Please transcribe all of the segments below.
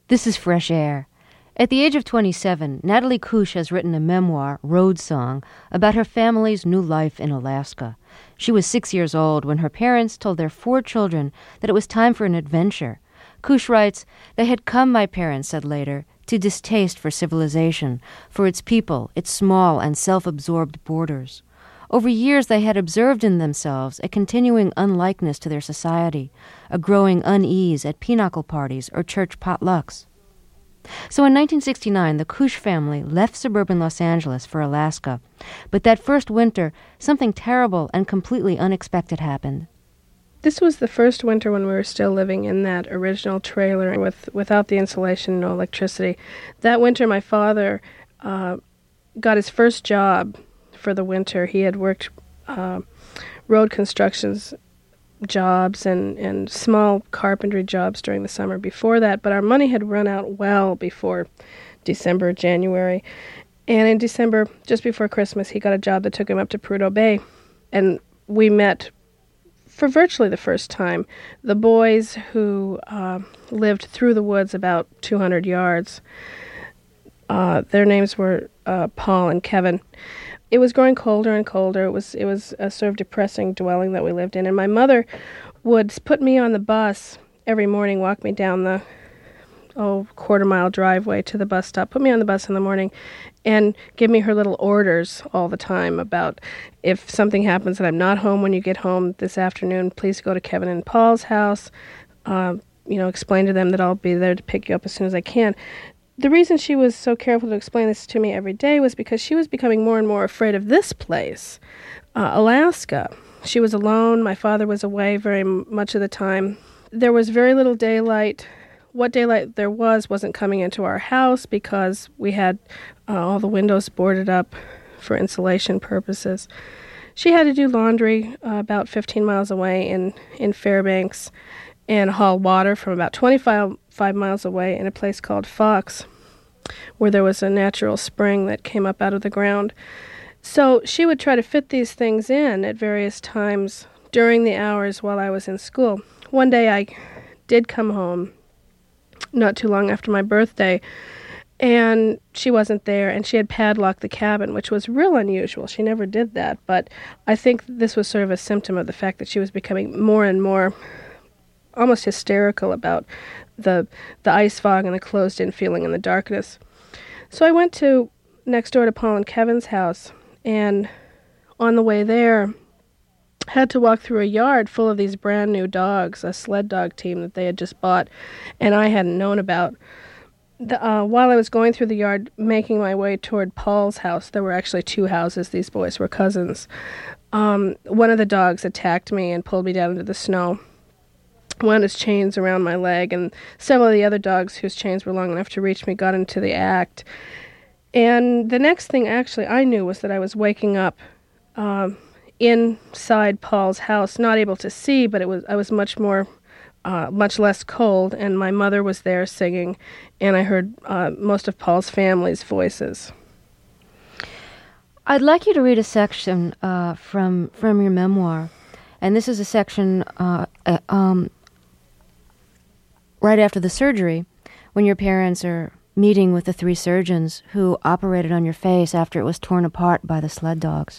This is Fresh Air. At the age of 27, Natalie Kusch has written a memoir, Road Song, about her family's new life in Alaska. She was 6 years old when her parents told their 4 children that it was time for an adventure. Kusch writes, "They had come," my parents said later, "to distaste for civilization, for its people, its small and self-absorbed borders. Over years they had observed in themselves a continuing unlikeness to their society, a growing unease at pinochle parties or church potlucks." So in 1969, the Kusch family left suburban Los Angeles for Alaska. But that first winter, something terrible and completely unexpected happened. This was the first winter when we were still living in that original trailer without the insulation, no electricity. That winter, my father got his first job for the winter. He had worked road constructions jobs and small carpentry jobs during the summer before that, but our money had run out well before December, January. And in December, just before Christmas, he got a job that took him up to Prudhoe Bay, and we met for virtually the first time. The boys who lived through the woods about 200 yards, their names were Paul and Kevin. It was growing colder and colder. It was a sort of depressing dwelling that we lived in. And my mother would put me on the bus every morning, walk me down the quarter-mile driveway to the bus stop, put me on the bus in the morning, and give me her little orders all the time about if something happens and I'm not home when you get home this afternoon, please go to Kevin and Paul's house. Explain to them that I'll be there to pick you up as soon as I can. The reason she was so careful to explain this to me every day was because she was becoming more and more afraid of this place, Alaska. She was alone. My father was away very much of the time. There was very little daylight. What daylight there wasn't coming into our house because we had all the windows boarded up for insulation purposes. She had to do laundry about 15 miles away in Fairbanks and haul water from about 25 miles away in a place called Fox, where there was a natural spring that came up out of the ground. So she would try to fit these things in at various times during the hours while I was in school. One day I did come home not too long after my birthday, and she wasn't there, and she had padlocked the cabin, which was real unusual. She never did that, but I think this was sort of a symptom of the fact that she was becoming more and more almost hysterical about the ice fog and the closed-in feeling in the darkness. So I went to next door to Paul and Kevin's house, and on the way there, had to walk through a yard full of these brand new dogs, a sled dog team that they had just bought, and I hadn't known about. While I was going through the yard, making my way toward Paul's house, there were actually 2 houses. These boys were cousins. One of the dogs attacked me and pulled me down into the snow, wound his chains around my leg, and several of the other dogs whose chains were long enough to reach me got into the act. And the next thing actually I knew was that I was waking up inside Paul's house, not able to see, but I was much less cold, and my mother was there singing, and I heard most of Paul's family's voices. I'd like you to read a section from your memoir, and this is a section right after the surgery, when your parents are meeting with the 3 surgeons who operated on your face after it was torn apart by the sled dogs.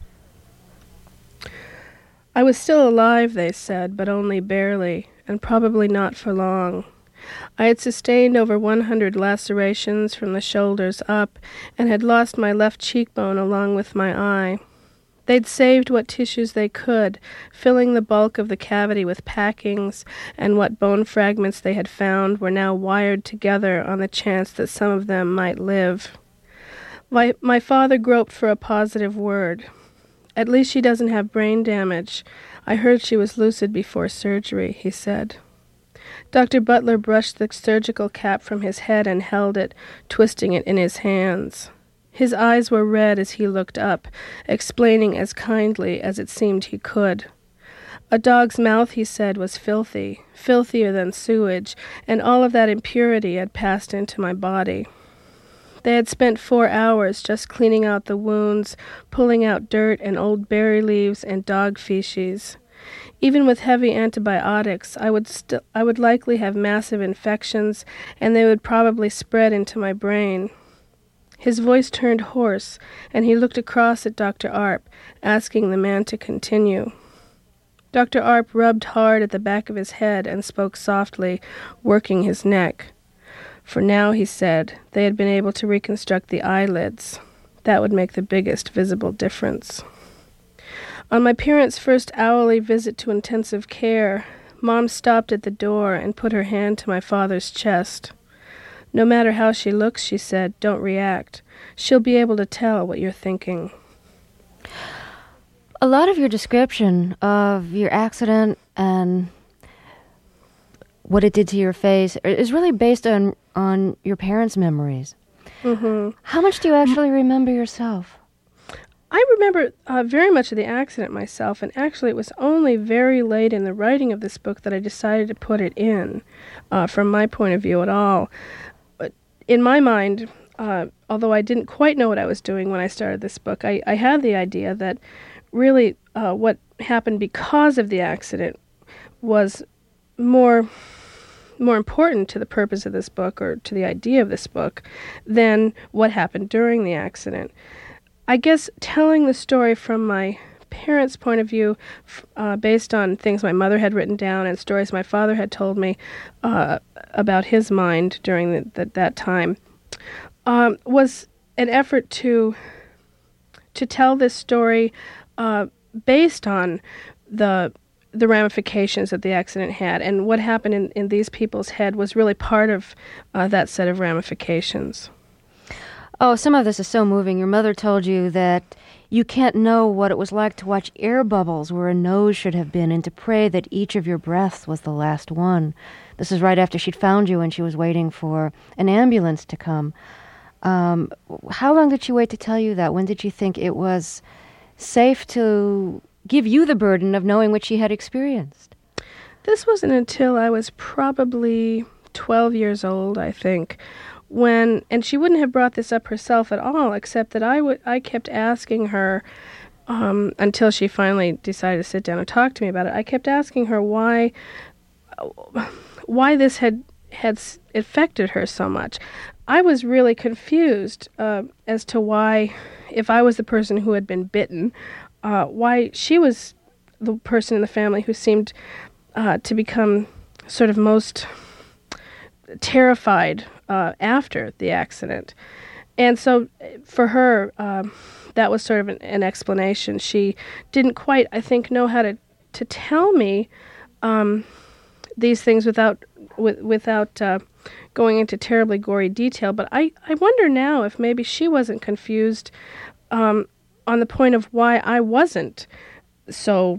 I was still alive, they said, but only barely, and probably not for long. I had sustained over 100 lacerations from the shoulders up, and had lost my left cheekbone along with my eye. They'd saved what tissues they could, filling the bulk of the cavity with packings, and what bone fragments they had found were now wired together on the chance that some of them might live. My father groped for a positive word. "At least she doesn't have brain damage. I heard she was lucid before surgery," he said. Dr. Butler brushed the surgical cap from his head and held it, twisting it in his hands. His eyes were red as he looked up, explaining as kindly as it seemed he could. A dog's mouth, he said, was filthy, filthier than sewage, and all of that impurity had passed into my body. They had spent 4 hours just cleaning out the wounds, pulling out dirt and old berry leaves and dog feces. Even with heavy antibiotics, I would likely have massive infections, and they would probably spread into my brain. His voice turned hoarse, and he looked across at Dr. Arp, asking the man to continue. Dr. Arp rubbed hard at the back of his head and spoke softly, working his neck. For now, he said, they had been able to reconstruct the eyelids. That would make the biggest visible difference. On my parents' first hourly visit to intensive care, Mom stopped at the door and put her hand to my father's chest. No matter how she looks, she said, don't react. She'll be able to tell what you're thinking. A lot of your description of your accident and what it did to your face is really based on your parents' memories. Mm-hmm. How much do you actually remember yourself? I remember very much of the accident myself, and actually it was only very late in the writing of this book that I decided to put it in, from my point of view at all. But in my mind, although I didn't quite know what I was doing when I started this book, I had the idea that really what happened because of the accident was more important to the purpose of this book, or to the idea of this book, than what happened during the accident. I guess telling the story from my parents' point of view, based on things my mother had written down and stories my father had told me about his mind during that time, was an effort to tell this story based on the ramifications that the accident had, and what happened in these people's head was really part of that set of ramifications. Oh, some of this is so moving. Your mother told you that you can't know what it was like to watch air bubbles where a nose should have been, and to pray that each of your breaths was the last one. This is right after she'd found you and she was waiting for an ambulance to come. How long did she wait to tell you that? When did you think it was safe to give you the burden of knowing what she had experienced? This wasn't until I was probably 12 years old, I think, and she wouldn't have brought this up herself at all, except that I kept asking her, until she finally decided to sit down and talk to me about it. I kept asking her why this had affected her so much. I was really confused as to why, if I was the person who had been bitten, why she was the person in the family who seemed to become sort of most terrified after the accident. And so for her, that was sort of an explanation. She didn't quite, I think, know how to tell me these things without going into terribly gory detail. But I wonder now if maybe she wasn't confused on the point of why I wasn't so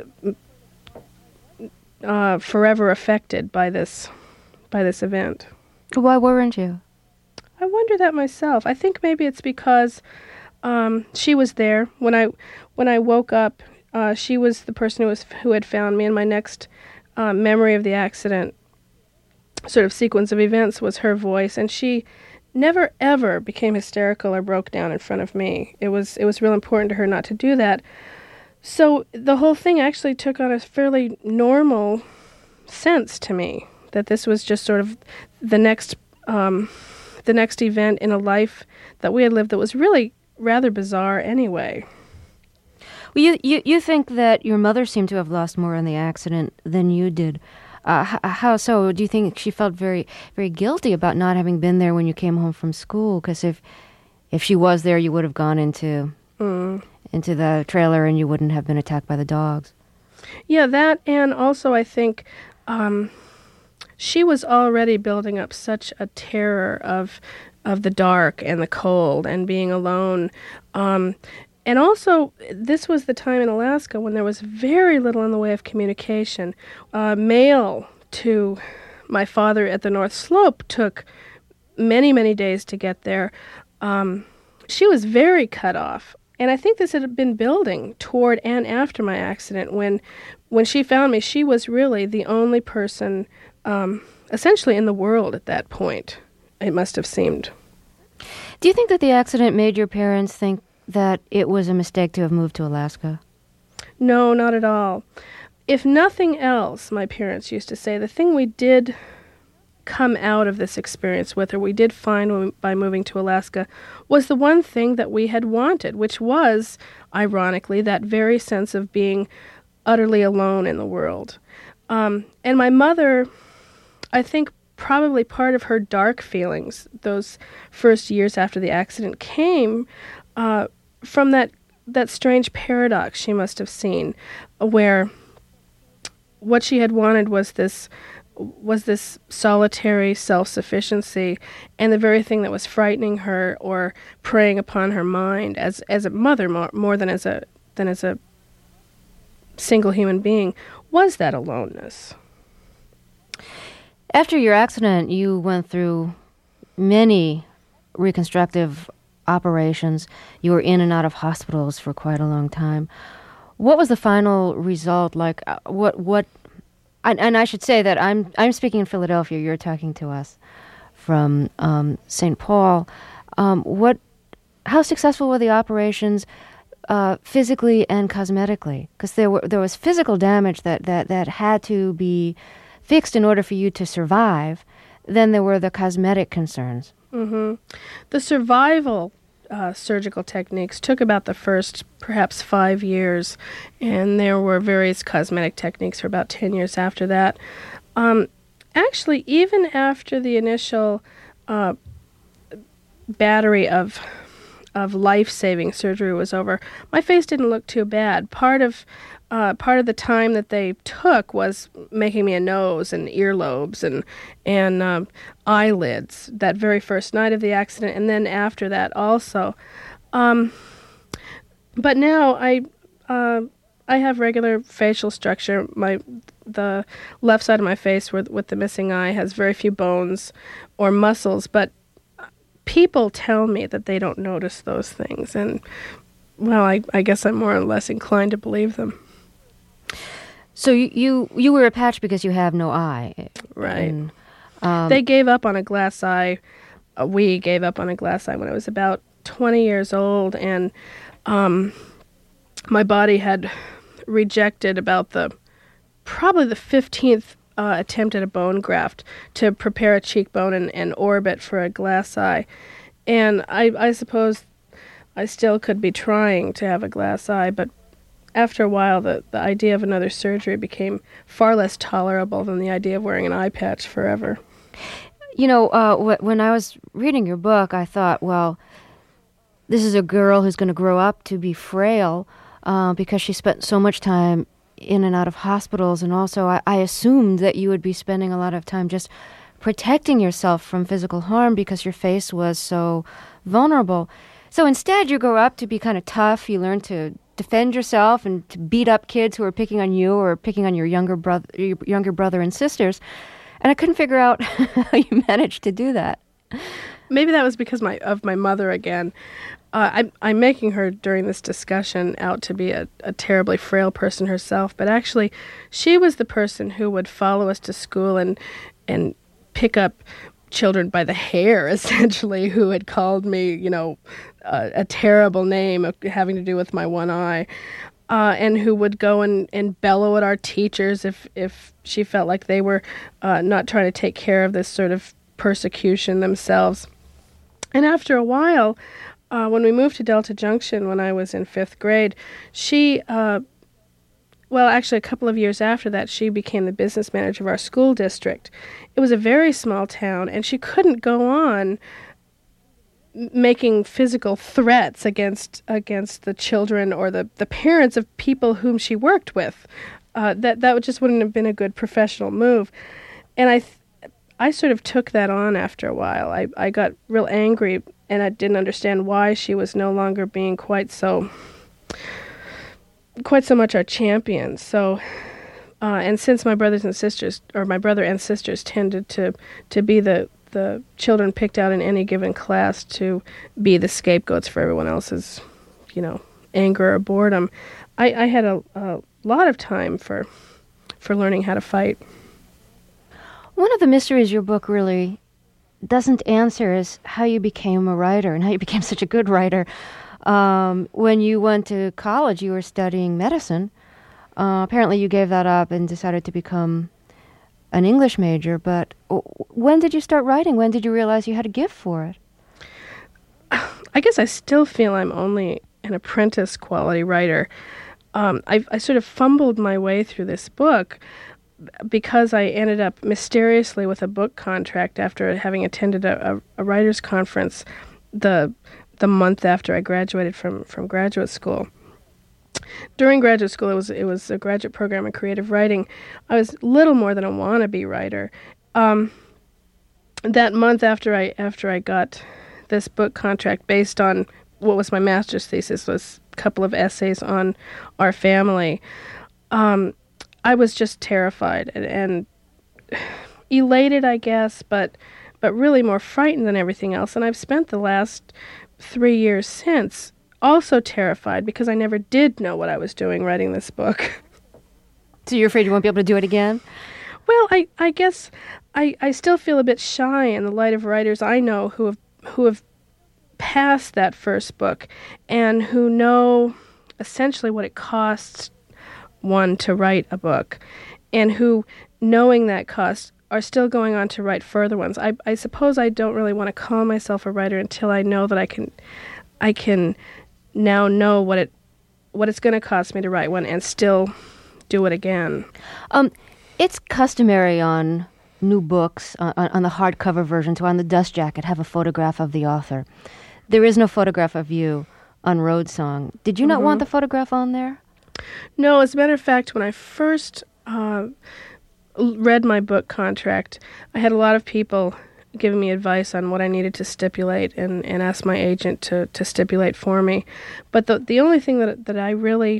forever affected by this event. Why weren't you? I wonder that myself. I think maybe it's because she was there when I woke up. She was the person who had found me, and my next memory of the accident, sort of sequence of events, was her voice, and she never ever became hysterical or broke down in front of me. It was real important to her not to do that. So the whole thing actually took on a fairly normal sense to me, that this was just sort of the next event in a life that we had lived that was really rather bizarre anyway. Well, you think that your mother seemed to have lost more in the accident than you did. How so? Do you think she felt very, very guilty about not having been there when you came home from school? Because if she was there, you would have gone into the trailer and you wouldn't have been attacked by the dogs. Yeah, that, and also I think she was already building up such a terror of the dark and the cold and being alone. And also, this was the time in Alaska when there was very little in the way of communication. Mail to my father at the North Slope took many, many days to get there. She was very cut off. And I think this had been building toward and after my accident. When she found me, she was really the only person essentially in the world at that point, it must have seemed. Do you think that the accident made your parents think that it was a mistake to have moved to Alaska? No, not at all. if nothing else, my parents used to say, the thing we did come out of this experience with, or we did find by moving to Alaska, was the one thing that we had wanted, which was, ironically, that very sense of being utterly alone in the world. And my mother, I think probably part of her dark feelings those first years after the accident came from that strange paradox she must have seen, where what she had wanted was this solitary self-sufficiency, and the very thing that was frightening her or preying upon her mind as a mother more than as a single human being was that aloneness. After your accident, you went through many reconstructive operations. You were in and out of hospitals for quite a long time. What was the final result like? And I should say that I'm speaking in Philadelphia. You're talking to us from St. Paul. How successful were the operations physically and cosmetically? Because there was physical damage that had to be fixed in order for you to survive. Then there were the cosmetic concerns. Mm-hmm. The survival surgical techniques took about the first perhaps 5 years, and there were various cosmetic techniques for about 10 years after that. Actually, even after the initial battery of life-saving surgery was over, my face didn't look too bad. Part of the time that they took was making me a nose and earlobes and eyelids that very first night of the accident, and then after that also. But now I have regular facial structure. The left side of my face with the missing eye has very few bones or muscles, but people tell me that they don't notice those things, and well, I guess I'm more or less inclined to believe them. So you were a patch because you have no eye, right? And, they gave up on a glass eye. We gave up on a glass eye when I was about 20 years old, and my body had rejected about probably the 15th attempt at a bone graft to prepare a cheekbone and orbit for a glass eye. And I suppose I still could be trying to have a glass eye, but after a while the idea of another surgery became far less tolerable than the idea of wearing an eye patch forever. You know, when I was reading your book, I thought, well, this is a girl who's going to grow up to be frail because she spent so much time in and out of hospitals, and also I assumed that you would be spending a lot of time just protecting yourself from physical harm because your face was so vulnerable. So instead, you grow up to be kind of tough. You learn to defend yourself and to beat up kids who are picking on you or picking on your younger brother and sisters. And I couldn't figure out how you managed to do that. Maybe that was because of my mother again. I'm making her during this discussion out to be a terribly frail person herself, but actually she was the person who would follow us to school and pick up children by the hair, essentially, who had called me, a terrible name having to do with my one eye, and who would go and bellow at our teachers if she felt like they were not trying to take care of this sort of persecution themselves. And after a while, when we moved to Delta Junction when I was in 5th grade, she, actually a couple of years after that, she became the business manager of our school district. It was a very small town, and she couldn't go on making physical threats against the children or the parents of people whom she worked with. That just wouldn't have been a good professional move. And I sort of took that on after a while. I got real angry, and I didn't understand why she was no longer being quite so much our champion. So, and since my brother and sisters tended to be the children picked out in any given class to be the scapegoats for everyone else's, anger or boredom, I had a lot of time for learning how to fight. One of the mysteries your book really doesn't answer is how you became a writer and how you became such a good writer. When you went to college, you were studying medicine. Apparently you gave that up and decided to become an English major, but when did you start writing? When did you realize you had a gift for it? I guess I still feel I'm only an apprentice quality writer. I sort of fumbled my way through this book because I ended up mysteriously with a book contract after having attended a writers' conference the month after I graduated from graduate school. During graduate school, it was a graduate program in creative writing. I was little more than a wannabe writer. That month after I got this book contract based on what was my master's thesis, was a couple of essays on our family, I was just terrified and elated, I guess, but really more frightened than everything else. And I've spent the last 3 years since also terrified because I never did know what I was doing writing this book. So you're afraid you won't be able to do it again? Well, I guess I still feel a bit shy in the light of writers I know who have passed that first book and who know essentially what it costs one to write a book, and who, knowing that cost, are still going on to write further ones. I suppose I don't really want to call myself a writer until I know that I can now know what it's going to cost me to write one and still do it again. It's customary on new books, on the hardcover version, to on the dust jacket have a photograph of the author. There is no photograph of you on Road Song. Did you not want the photograph on there? No, as a matter of fact, when I first read my book contract, I had a lot of people giving me advice on what I needed to stipulate and asked my agent to stipulate for me. But the only thing that I really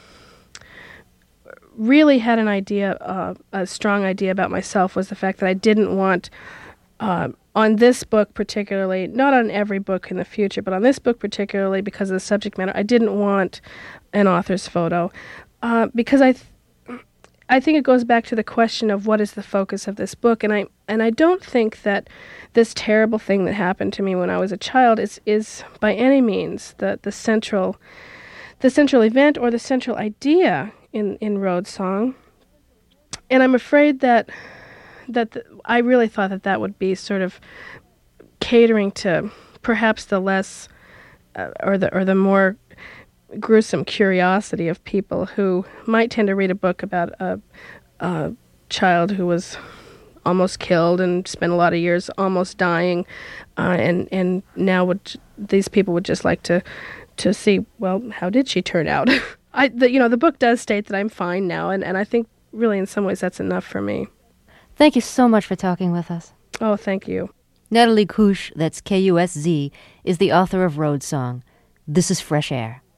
had an idea, a strong idea about myself, was the fact that I didn't want, on this book particularly, not on every book in the future, but on this book particularly because of the subject matter, I didn't want an author's photo, because I think it goes back to the question of what is the focus of this book, and I don't think that this terrible thing that happened to me when I was a child is by any means the central event or the central idea in Road Song, and I'm afraid that I really thought that would be sort of catering to perhaps the less or the more gruesome curiosity of people who might tend to read a book about a child who was almost killed and spent a lot of years almost dying, and now these people would just like to see, well, how did she turn out? The book does state that I'm fine now, and I think really in some ways that's enough for me. Thank you so much for talking with us. Oh, thank you. Natalie Kusz, that's Kusz, is the author of Road Song. This is Fresh Air.